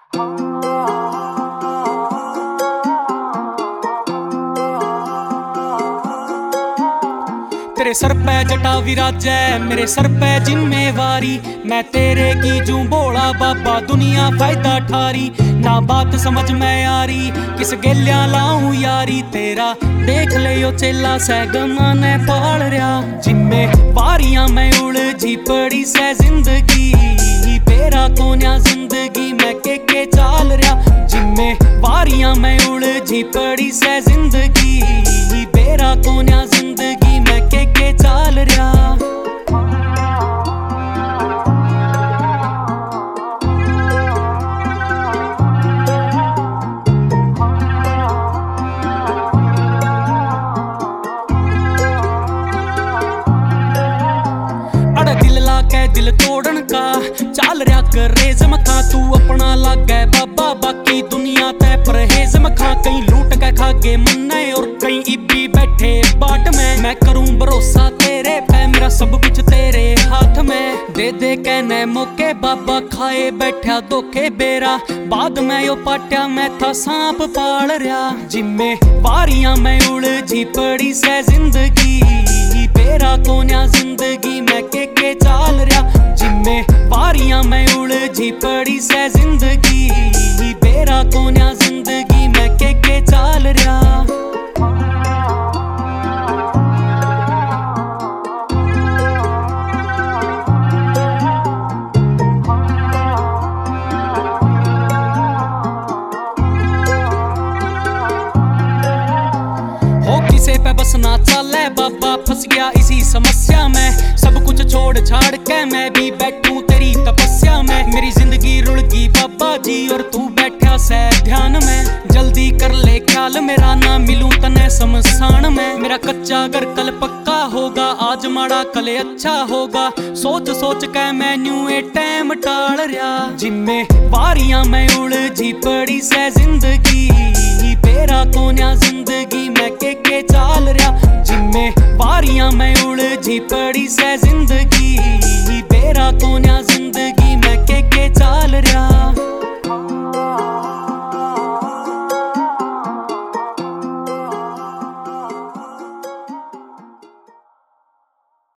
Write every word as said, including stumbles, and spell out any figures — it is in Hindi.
तेरे सर पे जटा विराजै मेरे सर पे जिम्मेवारी, मैं तेरे की जूं बोला बाबा दुनिया फायदा ठारी। ना बात समझ में यारी किस गेलिया लाऊं यारी, तेरा देख ले यो चेला सैगमा ने पाल रहा। जिम्मेवारियां मैं उलझी पड़ी सै जिंदगी, पेरा कोन्या जिंदगी मैं के के चाल रहा। जिम्मेवारियां मैं उलझी पड़ी सै जिंदगी, पेरा कोन्या जिंदगी मैं के के चाल रहा। अड़ दिल ला के दिल तोड़न का चाल रहा कर रेज मखा, तू अपना लागे बाबा बाकी दुनिया ते परहेज मखा। कहीं लूट के खागे मन्ने और कहीं इब्बी बैठे बाट में, मैं करूं भरोसा तेरे पे मेरा सब कुछ तेरे हाथ में। दे दे कहने मौके बाबा खाए बैठा धोखे बेरा, बाद में यो पाट्या मैं था सांप पाल रहा। जिम्मेवारियां मैं उलझी पड़ी सै जिंदगी, पेरा कोन्या जिंदगी मैं के के चाल रहा। जिम्मेवारियां मैं उलझी पड़ी सै जिंदगी, पेरा कोन्या जिंदगी मैं के के चाल रहा। किसे पे बस ना चले बाबा फंस गया इसी समस्या में, सब कुछ छोड़ छाड़ के मैं भी बैठूं तेरी तपस्या में। मेरी जिंदगी रुड़ गई बाबा जी और तू बैठा से ध्यान में, जल्दी कर ले ख्याल मेरा ना मिलूं तने शमशान में। मेरा कच्चा घर कल पक्का होगा, आज माड़ा कल अच्छा होगा, सोच सोच के मैं न्यू ए टाइम टाल रहा। जिम्मेवारियां मैं उलझी पड़ी सै जिंदगी, पेरा कोन्या